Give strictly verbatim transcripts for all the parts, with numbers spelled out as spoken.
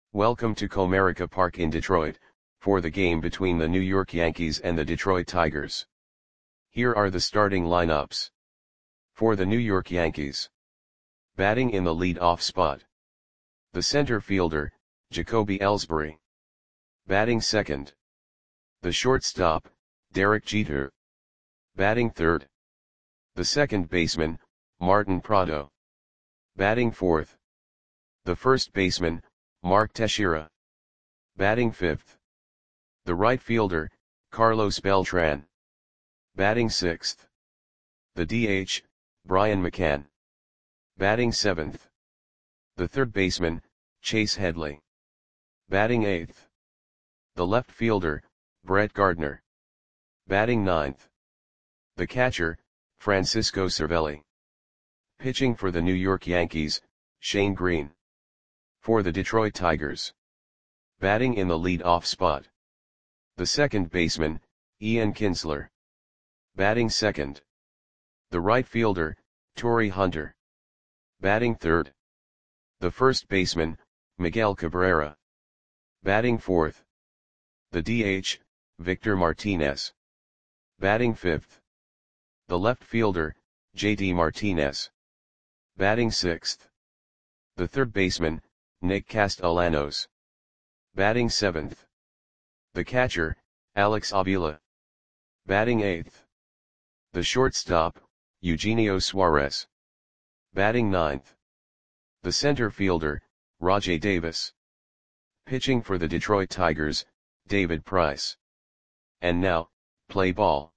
Welcome to Comerica Park in Detroit, for the game between the New York Yankees and the Detroit Tigers. Here are the starting lineups. For the New York Yankees. Batting in the lead-off spot. The center fielder, Jacoby Ellsbury. Batting second. The shortstop, Derek Jeter. Batting third. The second baseman, Martin Prado. Batting fourth. The first baseman, Mark Teixeira. Batting fifth. The right fielder, Carlos Beltran. Batting sixth. The D H, Brian McCann. Batting seventh. The third baseman, Chase Headley. Batting eighth. The left fielder, Brett Gardner. Batting ninth. The catcher, Francisco Cervelli. Pitching for the New York Yankees, Shane Greene. For the Detroit Tigers. Batting in the lead-off spot. The second baseman, Ian Kinsler. Batting second. The right fielder, Torii Hunter. Batting third. The first baseman, Miguel Cabrera. Batting fourth. The D H, Victor Martinez. Batting fifth. The left fielder, J D Martinez. Batting sixth. The third baseman, Nick Castellanos. Batting seventh. The catcher, Alex Avila. Batting eighth. The shortstop, Eugenio Suarez. Batting ninth. The center fielder, Rajai Davis. Pitching for the Detroit Tigers, David Price. And now, play ball.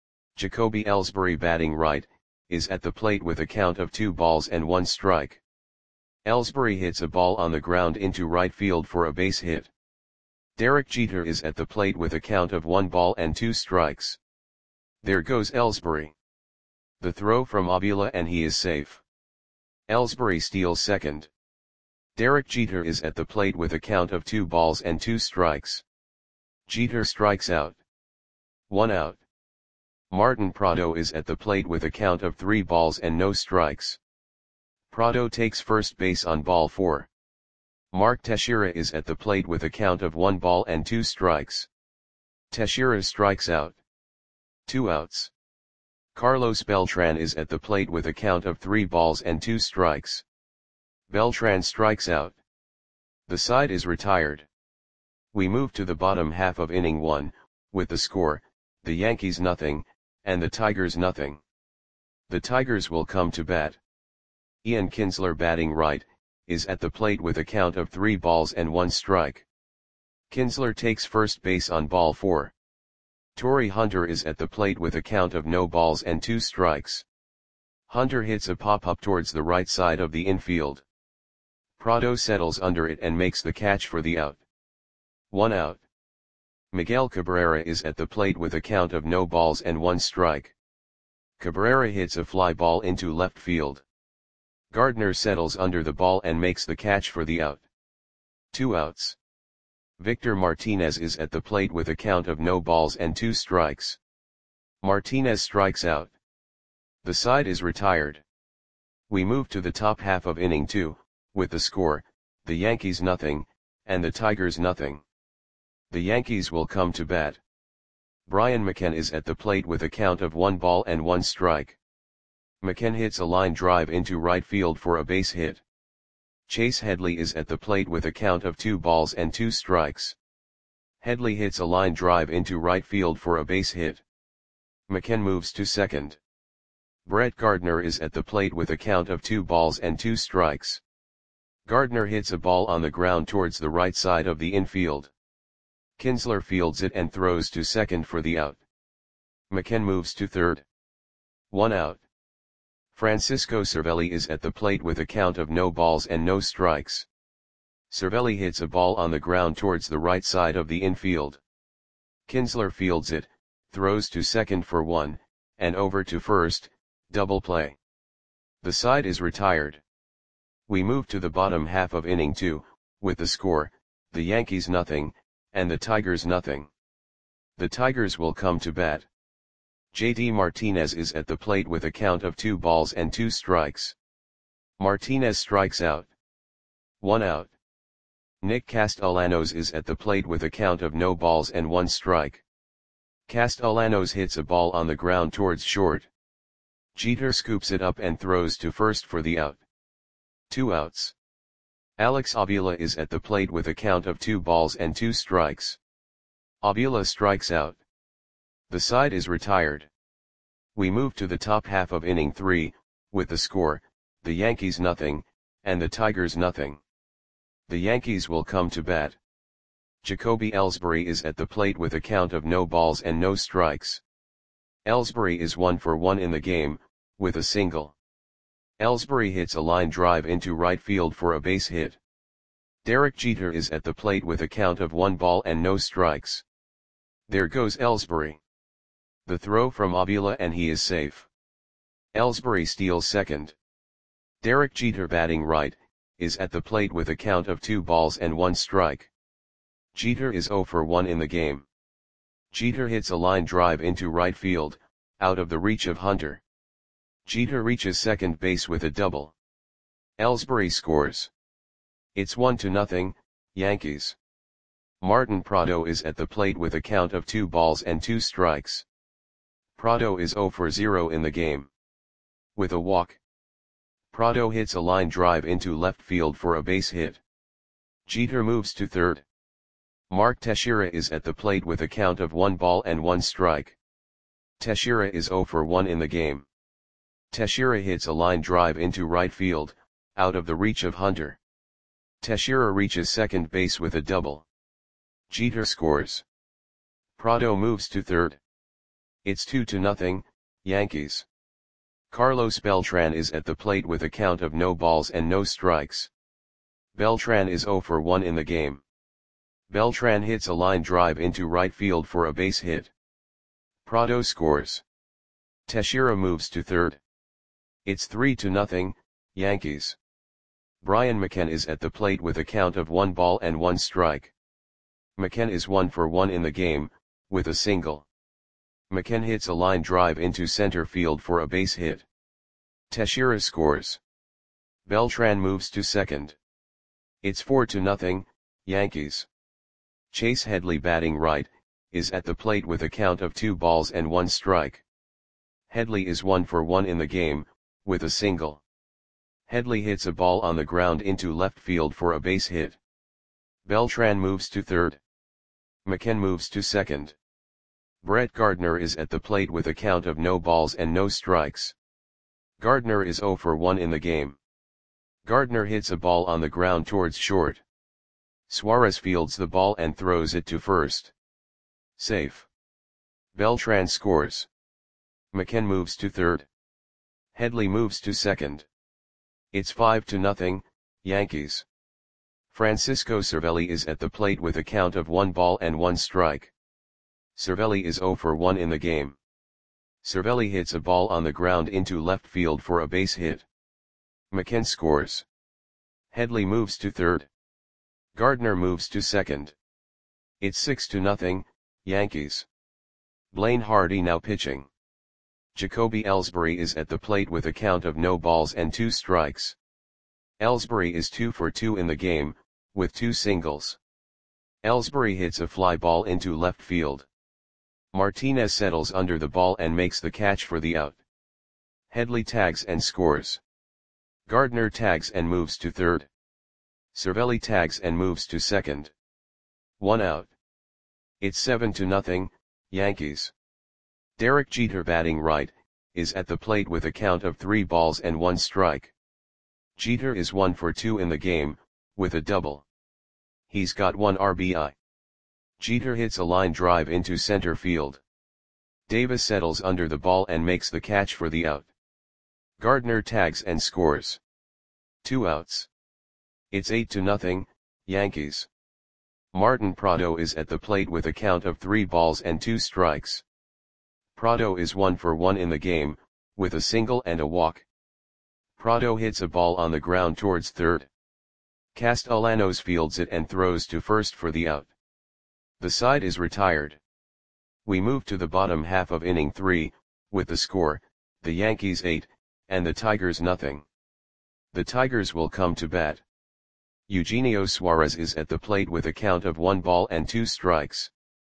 Jacoby Ellsbury batting right, is at the plate with a count of two balls and one strike. Ellsbury hits a ball on the ground into right field for a base hit. Derek Jeter is at the plate with a count of one ball and two strikes. There goes Ellsbury. The throw from Avila and he is safe. Ellsbury steals second. Derek Jeter is at the plate with a count of two balls and two strikes. Jeter strikes out. One out. Martin Prado is at the plate with a count of three balls and no strikes. Prado takes first base on ball four. Mark Teixeira is at the plate with a count of one ball and two strikes. Teixeira strikes out. Two outs. Carlos Beltran is at the plate with a count of three balls and two strikes. Beltran strikes out. The side is retired. We move to the bottom half of inning one, with the score, the Yankees nothing, and the Tigers nothing. The Tigers will come to bat. Ian Kinsler batting right, is at the plate with a count of three balls and one strike. Kinsler takes first base on ball four. Torii Hunter is at the plate with a count of no balls and two strikes. Hunter hits a pop-up towards the right side of the infield. Prado settles under it and makes the catch for the out. One out. Miguel Cabrera is at the plate with a count of no balls and one strike. Cabrera hits a fly ball into left field. Gardner settles under the ball and makes the catch for the out. Two outs. Victor Martinez is at the plate with a count of no balls and two strikes. Martinez strikes out. The side is retired. We move to the top half of inning two, with the score, the Yankees nothing, and the Tigers nothing. The Yankees will come to bat. Brian McCann is at the plate with a count of one ball and one strike. McCann hits a line drive into right field for a base hit. Chase Headley is at the plate with a count of two balls and two strikes. Headley hits a line drive into right field for a base hit. McCann moves to second. Brett Gardner is at the plate with a count of two balls and two strikes. Gardner hits a ball on the ground towards the right side of the infield. Kinsler fields it and throws to second for the out. McCann moves to third. One out. Francisco Cervelli is at the plate with a count of no balls and no strikes. Cervelli hits a ball on the ground towards the right side of the infield. Kinsler fields it, throws to second for one, and over to first, double play. The side is retired. We move to the bottom half of inning two, with the score, the Yankees nothing, and the Tigers nothing. The Tigers will come to bat. J D Martinez is at the plate with a count of two balls and two strikes. Martinez strikes out. One out. Nick Castellanos is at the plate with a count of no balls and one strike. Castellanos hits a ball on the ground towards short. Jeter scoops it up and throws to first for the out. Two outs. Alex Avila is at the plate with a count of two balls and two strikes. Avila strikes out. The side is retired. We move to the top half of inning three, with the score, the Yankees nothing, and the Tigers nothing. The Yankees will come to bat. Jacoby Ellsbury is at the plate with a count of no balls and no strikes. Ellsbury is one for one in the game, with a single. Ellsbury hits a line drive into right field for a base hit. Derek Jeter is at the plate with a count of one ball and no strikes. There goes Ellsbury. The throw from Avila and he is safe. Ellsbury steals second. Derek Jeter, batting right, is at the plate with a count of two balls and one strike. Jeter is zero for one in the game. Jeter hits a line drive into right field, out of the reach of Hunter. Jeter reaches second base with a double. Ellsbury scores. It's one to nothing, Yankees. Martin Prado is at the plate with a count of two balls and two strikes. Prado is zero for zero in the game. With a walk. Prado hits a line drive into left field for a base hit. Jeter moves to third. Mark Teixeira is at the plate with a count of one ball and one strike. Teixeira is zero for one in the game. Teixeira hits a line drive into right field, out of the reach of Hunter. Teixeira reaches second base with a double. Jeter scores. Prado moves to third. It's two to nothing, Yankees. Carlos Beltran is at the plate with a count of no balls and no strikes. Beltran is zero for one in the game. Beltran hits a line drive into right field for a base hit. Prado scores. Teixeira moves to third. It's three to nothing, Yankees. Brian McCann is at the plate with a count of one ball and one strike. McCann is one for one in the game, with a single. McCann hits a line drive into center field for a base hit. Teixeira scores. Beltran moves to second. It's four to nothing, Yankees. Chase Headley, batting right, is at the plate with a count of two balls and one strike. Headley is one for one in the game, with a single. Headley hits a ball on the ground into left field for a base hit. Beltran moves to third. McCann moves to second. Brett Gardner is at the plate with a count of no balls and no strikes. Gardner is zero for one in the game. Gardner hits a ball on the ground towards short. Suarez fields the ball and throws it to first. Safe. Beltran scores. McCann moves to third. Headley moves to second. It's five to nothing, Yankees. Francisco Cervelli is at the plate with a count of one ball and one strike. Cervelli is zero for one in the game. Cervelli hits a ball on the ground into left field for a base hit. McCann scores. Headley moves to third. Gardner moves to second. It's six to nothing, Yankees. Blaine Hardy now pitching. Jacoby Ellsbury is at the plate with a count of no balls and two strikes. Ellsbury is two for two in the game, with two singles. Ellsbury hits a fly ball into left field. Martinez settles under the ball and makes the catch for the out. Headley tags and scores. Gardner tags and moves to third. Cervelli tags and moves to second. One out. It's seven to nothing, Yankees. Derek Jeter, batting right, is at the plate with a count of three balls and one strike. Jeter is one for two in the game, with a double. He's got one R B I. Jeter hits a line drive into center field. Davis settles under the ball and makes the catch for the out. Gardner tags and scores. Two outs. It's eight to nothing, Yankees. Martin Prado is at the plate with a count of three balls and two strikes. Prado is one for one in the game, with a single and a walk. Prado hits a ball on the ground towards third. Castellanos fields it and throws to first for the out. The side is retired. We move to the bottom half of inning three, with the score, the Yankees eight, and the Tigers nothing. The Tigers will come to bat. Eugenio Suarez is at the plate with a count of one ball and two strikes.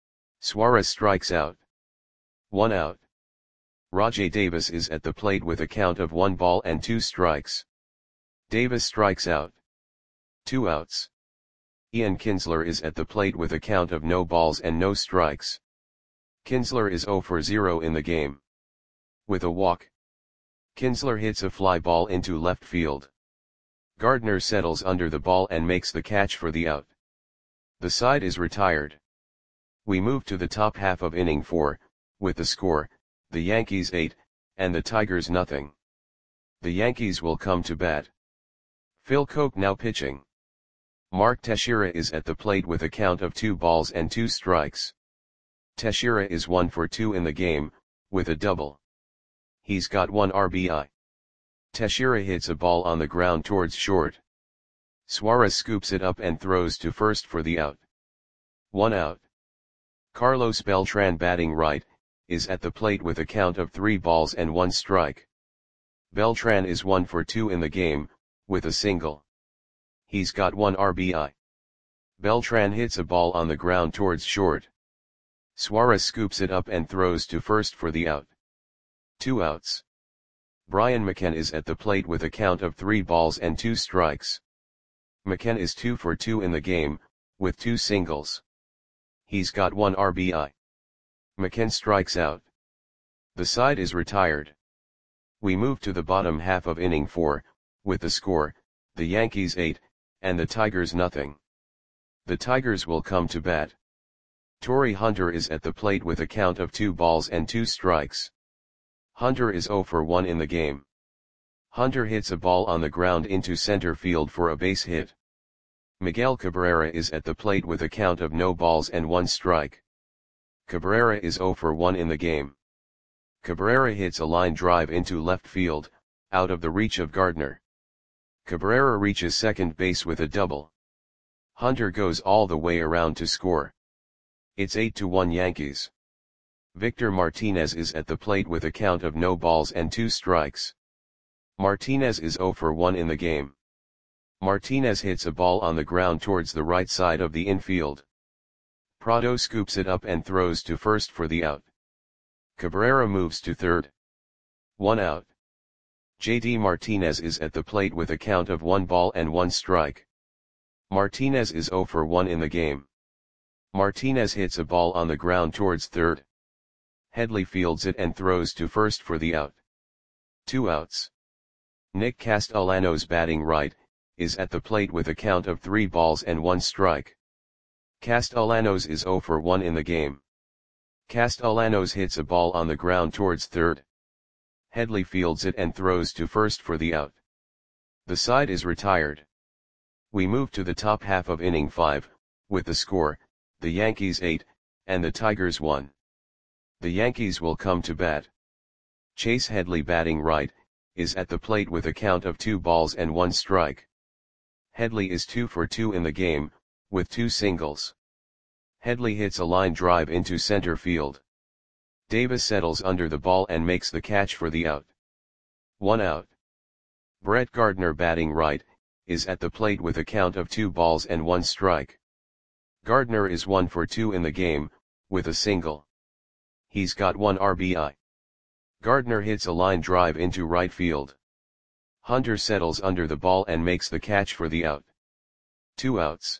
Suarez strikes out. One out. Rajai Davis is at the plate with a count of one ball and two strikes. Davis strikes out. Two outs. Ian Kinsler is at the plate with a count of no balls and no strikes. Kinsler is zero for zero in the game. With a walk, Kinsler hits a fly ball into left field. Gardner settles under the ball and makes the catch for the out. The side is retired. We move to the top half of inning four, with the score, the Yankees eight, and the Tigers nothing. The Yankees will come to bat. Phil Coke now pitching. Mark Teixeira is at the plate with a count of two balls and two strikes. Teixeira is one for two in the game, with a double. He's got one R B I. Teixeira hits a ball on the ground towards short. Suarez scoops it up and throws to first for the out. One out. Carlos Beltran, batting right, is at the plate with a count of three balls and one strike. Beltran is one for two in the game, with a single. He's got one R B I. Beltran hits a ball on the ground towards short. Suarez scoops it up and throws to first for the out. Two outs. Brian McCann is at the plate with a count of three balls and two strikes. McCann is two for two in the game, with two singles. He's got one R B I. McCann strikes out. The side is retired. We move to the bottom half of inning four, with the score, the Yankees eight, and the Tigers nothing. The Tigers will come to bat. Torrey Hunter is at the plate with a count of two balls and two strikes. Hunter is zero for one in the game. Hunter hits a ball on the ground into center field for a base hit. Miguel Cabrera is at the plate with a count of no balls and one strike. Cabrera is zero for one in the game. Cabrera hits a line drive into left field, out of the reach of Gardner. Cabrera reaches second base with a double. Hunter goes all the way around to score. It's eight to one Yankees. Victor Martinez is at the plate with a count of no balls and two strikes. Martinez is zero for one in the game. Martinez hits a ball on the ground towards the right side of the infield. Prado scoops it up and throws to first for the out. Cabrera moves to third. One out. J D Martinez is at the plate with a count of one ball and one strike. Martinez is zero for one in the game. Martinez hits a ball on the ground towards third. Headley fields it and throws to first for the out. Two outs. Nick Castellanos, batting right, is at the plate with a count of three balls and one strike. Castellanos is zero for one in the game. Castellanos hits a ball on the ground towards third. Headley fields it and throws to first for the out. The side is retired. We move to the top half of inning five, with the score, the Yankees eight, and the Tigers one. The Yankees will come to bat. Chase Headley, batting right, is at the plate with a count of two balls and one strike. Headley is two for two in the game, with two singles. Headley hits a line drive into center field. Davis settles under the ball and makes the catch for the out. One out. Brett Gardner, batting right, is at the plate with a count of two balls and one strike. Gardner is one for two in the game, with a single. He's got one R B I. Gardner hits a line drive into right field. Hunter settles under the ball and makes the catch for the out. Two outs.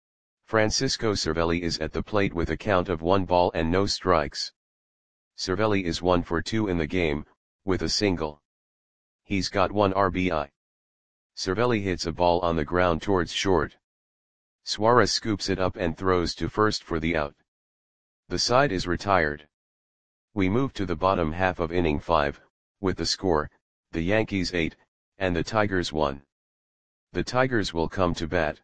Francisco Cervelli is at the plate with a count of one ball and no strikes. Cervelli is one for two in the game, with a single. He's got one R B I. Cervelli hits a ball on the ground towards short. Suarez scoops it up and throws to first for the out. The side is retired. We move to the bottom half of inning five, with the score, the Yankees eight, and the Tigers one. The Tigers will come to bat.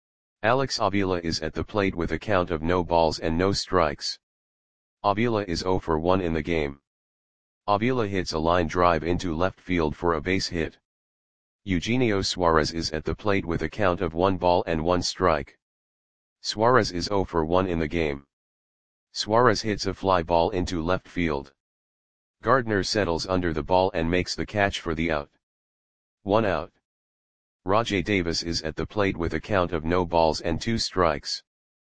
Alex Avila is at the plate with a count of no balls and no strikes. Avila is zero for one in the game. Avila hits a line drive into left field for a base hit. Eugenio Suarez is at the plate with a count of one ball and one strike. Suarez is zero for one in the game. Suarez hits a fly ball into left field. Gardner settles under the ball and makes the catch for the out. One out. Rajai Davis is at the plate with a count of no balls and two strikes.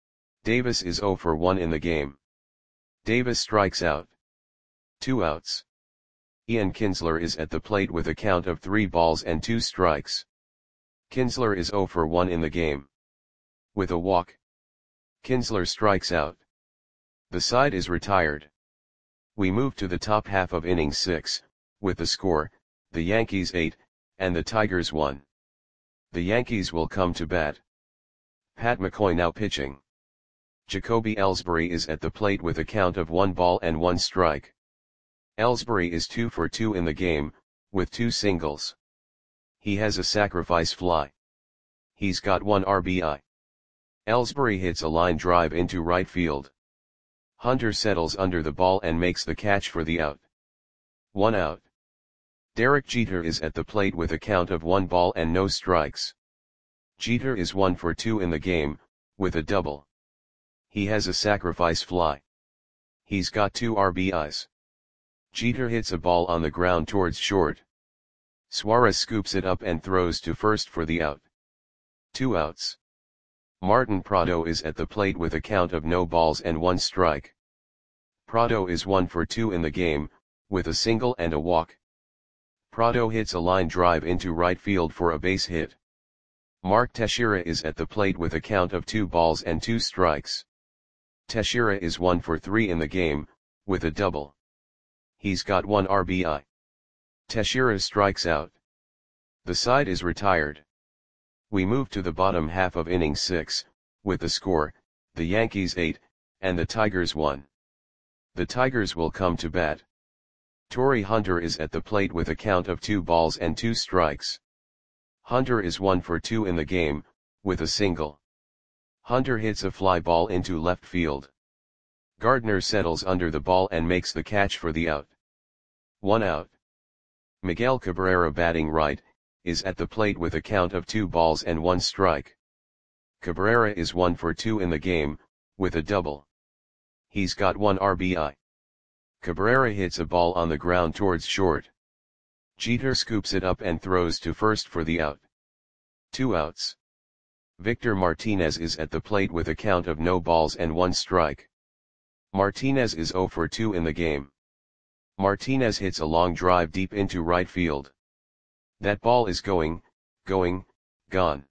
Davis is zero for one in the game. Davis strikes out. Two outs. Ian Kinsler is at the plate with a count of three balls and two strikes. Kinsler is zero for one in the game. With a walk, Kinsler strikes out. The side is retired. We move to the top half of inning six, with the score, the Yankees eight, and the Tigers one. The Yankees will come to bat. Pat McCoy now pitching. Jacoby Ellsbury is at the plate with a count of one ball and one strike. Ellsbury is two for two in the game, with two singles. He has a sacrifice fly. He's got one R B I. Ellsbury hits a line drive into right field. Hunter settles under the ball and makes the catch for the out. One out. Derek Jeter is at the plate with a count of one ball and no strikes. Jeter is one for two in the game, with a double. He has a sacrifice fly. He's got two R B Is. Jeter hits a ball on the ground towards short. Suarez scoops it up and throws to first for the out. Two outs. Martin Prado is at the plate with a count of no balls and one strike. Prado is one for two in the game, with a single and a walk. Prado hits a line drive into right field for a base hit. Mark Teixeira is at the plate with a count of two balls and two strikes. Teixeira is one for three in the game, with a double. He's got one R B I. Teixeira strikes out. The side is retired. We move to the bottom half of inning six, with the score, the Yankees eight, and the Tigers one. The Tigers will come to bat. Torrey Hunter is at the plate with a count of two balls and two strikes. Hunter is one for two in the game, with a single. Hunter hits a fly ball into left field. Gardner settles under the ball and makes the catch for the out. One out. Miguel Cabrera, batting right, is at the plate with a count of two balls and one strike. Cabrera is one for two in the game, with a double. He's got one R B I. Cabrera hits a ball on the ground towards short. Jeter scoops it up and throws to first for the out. Two outs. Victor Martinez is at the plate with a count of no balls and one strike. Martinez is zero for two in the game. Martinez hits a long drive deep into right field. That ball is going, going, gone.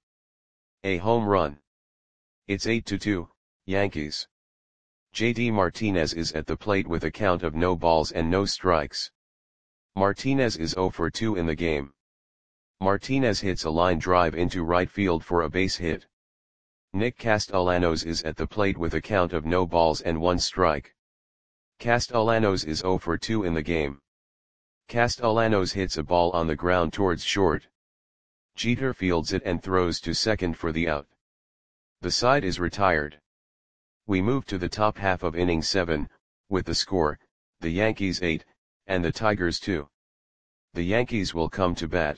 A home run. It's eight to two, Yankees. J D Martinez is at the plate with a count of no balls and no strikes. Martinez is zero for two in the game. Martinez hits a line drive into right field for a base hit. Nick Castellanos is at the plate with a count of no balls and one strike. Castellanos is zero for two in the game. Castellanos hits a ball on the ground towards short. Jeter fields it and throws to second for the out. The side is retired. We move to the top half of inning seven, with the score, the Yankees eight, and the Tigers two. The Yankees will come to bat.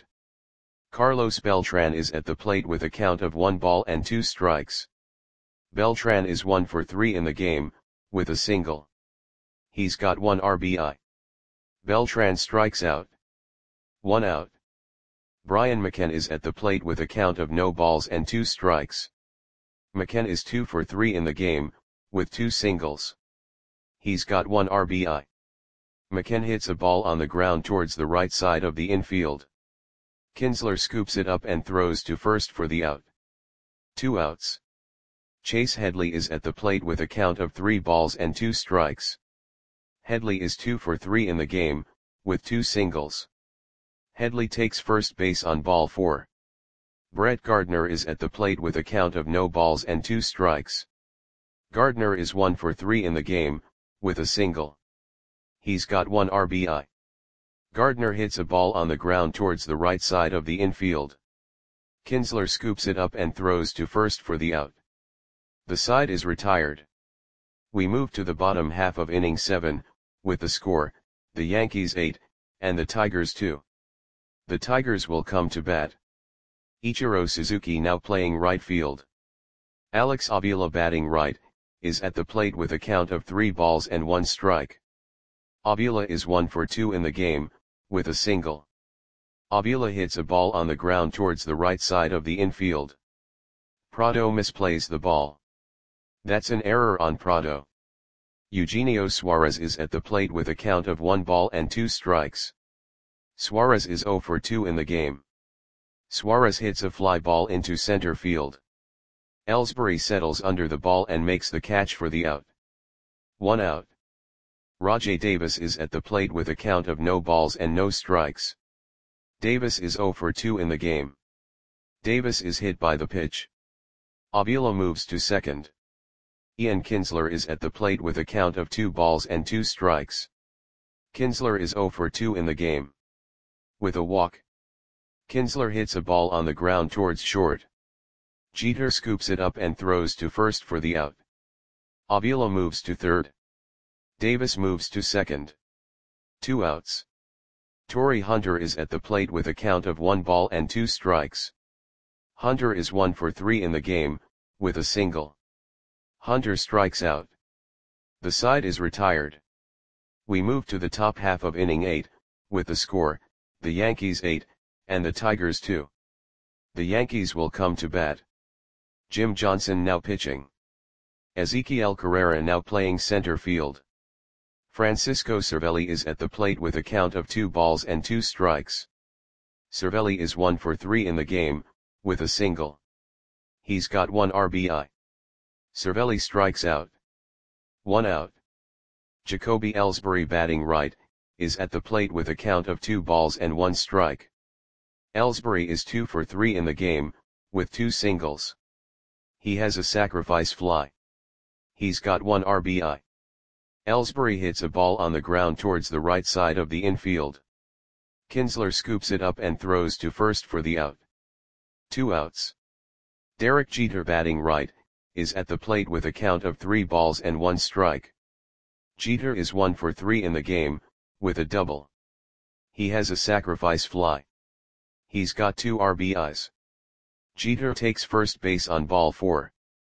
Carlos Beltran is at the plate with a count of one ball and two strikes. Beltran is one for three in the game, with a single. He's got one R B I. Beltran strikes out. One out. Brian McCann is at the plate with a count of no balls and two strikes. McCann is two for three in the game, with two singles. He's got one R B I. McCann hits a ball on the ground towards the right side of the infield. Kinsler scoops it up and throws to first for the out. Two outs. Chase Headley is at the plate with a count of three balls and two strikes. Headley is two for three in the game, with two singles. Headley takes first base on ball four. Brett Gardner is at the plate with a count of no balls and two strikes. Gardner is one for three in the game, with a single. He's got one R B I. Gardner hits a ball on the ground towards the right side of the infield. Kinsler scoops it up and throws to first for the out. The side is retired. We move to the bottom half of inning seven, with the score, the Yankees eight, and the Tigers two. The Tigers will come to bat. Ichiro Suzuki now playing right field. Alex Avila, batting right, is at the plate with a count of three balls and one strike. Avila is one for two in the game, with a single. Avila hits a ball on the ground towards the right side of the infield. Prado misplays the ball. That's an error on Prado. Eugenio Suarez is at the plate with a count of one ball and two strikes. Suarez is zero for two in the game. Suarez hits a fly ball into center field. Ellsbury settles under the ball and makes the catch for the out. One out. Rajai Davis is at the plate with a count of no balls and no strikes. Davis is zero for two in the game. Davis is hit by the pitch. Avila moves to second. Ian Kinsler is at the plate with a count of two balls and two strikes. Kinsler is zero for two in the game. With a walk, Kinsler hits a ball on the ground towards short. Jeter scoops it up and throws to first for the out. Avila moves to third. Davis moves to second. Two outs. Torrey Hunter is at the plate with a count of one ball and two strikes. Hunter is one for three in the game, with a single. Hunter strikes out. The side is retired. We move to the top half of inning eight, with the score, the Yankees eight, and the Tigers two. The Yankees will come to bat. Jim Johnson now pitching. Ezequiel Carrera now playing center field. Francisco Cervelli is at the plate with a count of two balls and two strikes. Cervelli is one for three in the game, with a single. He's got one R B I. Cervelli strikes out. One out. Jacoby Ellsbury batting right, is at the plate with a count of two balls and one strike. Ellsbury is two for three in the game, with two singles. He has a sacrifice fly. He's got one R B I. Ellsbury hits a ball on the ground towards the right side of the infield. Kinsler scoops it up and throws to first for the out. Two outs. Derek Jeter batting right, is at the plate with a count of three balls and one strike. Jeter is one for three in the game, with a double. He has a sacrifice fly. He's got two R B Is. Jeter takes first base on ball four.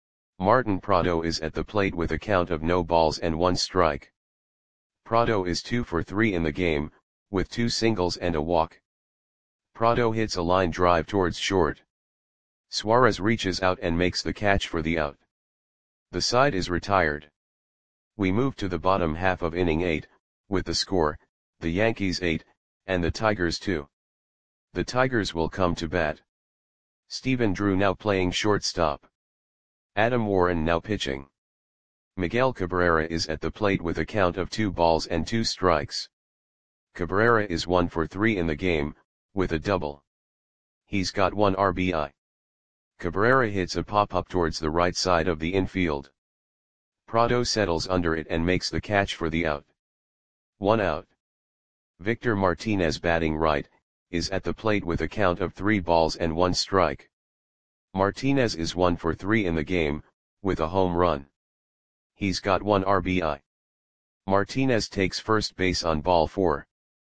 Martin Prado is at the plate with a count of no balls and one strike. Prado is two for three in the game, with two singles and a walk. Prado hits a line drive towards short. Suarez reaches out and makes the catch for the out. The side is retired. We move to the bottom half of inning eight, with the score, the Yankees eight, and the Tigers two. The Tigers will come to bat. Stephen Drew now playing shortstop. Adam Warren now pitching. Miguel Cabrera is at the plate with a count of two balls and two strikes. Cabrera is one for three in the game, with a double. He's got one R B I. Cabrera hits a pop-up towards the right side of the infield. Prado settles under it and makes the catch for the out. One out. Victor Martinez batting right, is at the plate with a count of three balls and one strike. Martinez is one for three in the game, with a home run. He's got one R B I. Martinez takes first base on ball four.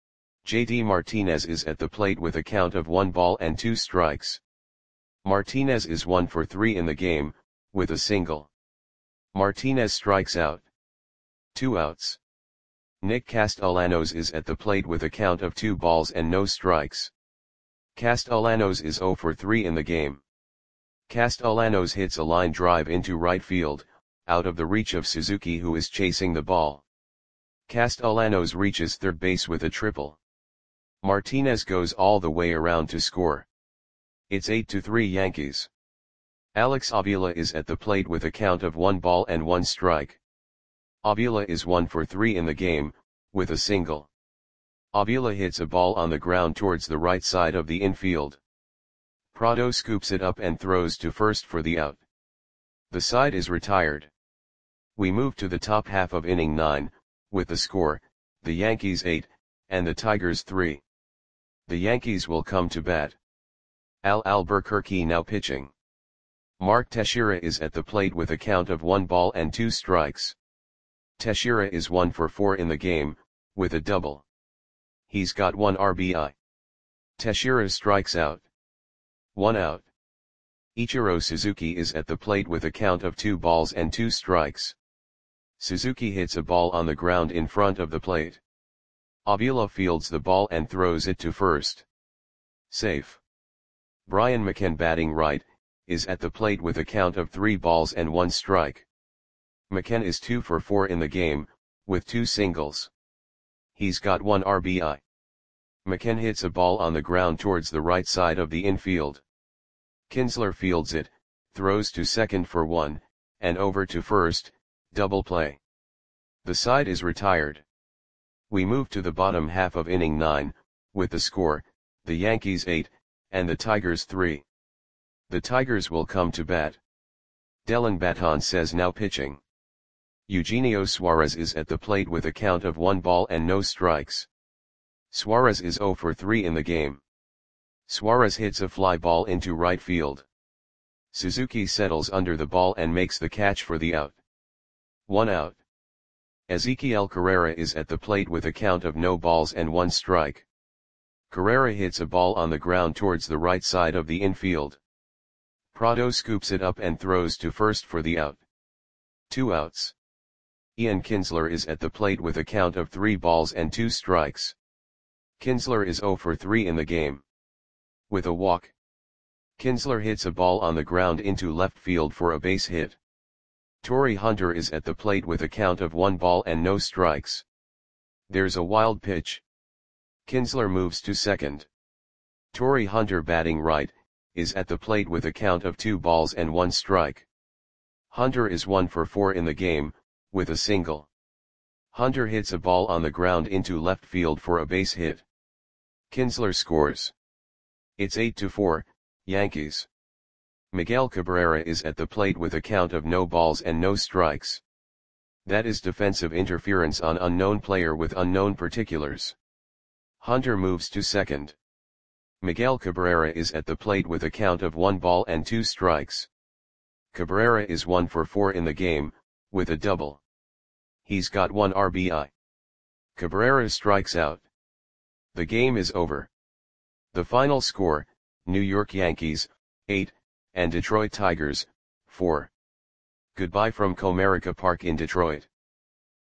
J D Martinez is at the plate with a count of one ball and two strikes. Martinez is one for three in the game, with a single. Martinez strikes out. Two outs. Nick Castellanos is at the plate with a count of two balls and no strikes. Castellanos is zero for three in the game. Castellanos hits a line drive into right field, out of the reach of Suzuki, who is chasing the ball. Castellanos reaches third base with a triple. Martinez goes all the way around to score. It's eight to three Yankees. Alex Avila is at the plate with a count of one ball and one strike. Avila is one for three in the game, with a single. Avila hits a ball on the ground towards the right side of the infield. Prado scoops it up and throws to first for the out. The side is retired. We move to the top half of inning nine, with the score, the Yankees eight, and the Tigers three. The Yankees will come to bat. Al Albuquerque now pitching. Mark Teixeira is at the plate with a count of one ball and two strikes. Teixeira is one for four in the game, with a double. He's got one R B I. Teixeira strikes out. One out. Ichiro Suzuki is at the plate with a count of two balls and two strikes. Suzuki hits a ball on the ground in front of the plate. Avila fields the ball and throws it to first. Safe. Brian McCann batting right, is at the plate with a count of three balls and one strike. McCann is two for four in the game, with two singles. He's got one R B I. McCann hits a ball on the ground towards the right side of the infield. Kinsler fields it, throws to second for one, and over to first, double play. The side is retired. We move to the bottom half of inning nine, with the score, the Yankees eight, and the Tigers three. The Tigers will come to bat. Dellin Baton says now pitching. Eugenio Suarez is at the plate with a count of one ball and no strikes. Suarez is zero for three in the game. Suarez hits a fly ball into right field. Suzuki settles under the ball and makes the catch for the out. One out. Ezequiel Carrera is at the plate with a count of no balls and one strike. Carrera hits a ball on the ground towards the right side of the infield. Prado scoops it up and throws to first for the out. Two outs. Ian Kinsler is at the plate with a count of three balls and two strikes. Kinsler is zero for three in the game. With a walk. Kinsler hits a ball on the ground into left field for a base hit. Torrey Hunter is at the plate with a count of one ball and no strikes. There's a wild pitch. Kinsler moves to second. Torrey Hunter batting right, is at the plate with a count of two balls and one strike. Hunter is one for four in the game, with a single. Hunter hits a ball on the ground into left field for a base hit. Kinsler scores. It's eight to four, Yankees. Miguel Cabrera is at the plate with a count of no balls and no strikes. That is defensive interference on unknown player with unknown particulars. Hunter moves to second. Miguel Cabrera is at the plate with a count of one ball and two strikes. Cabrera is one for four in the game, with a double. He's got one R B I. Cabrera strikes out. The game is over. The final score, New York Yankees, eight, and Detroit Tigers, four. Goodbye from Comerica Park in Detroit.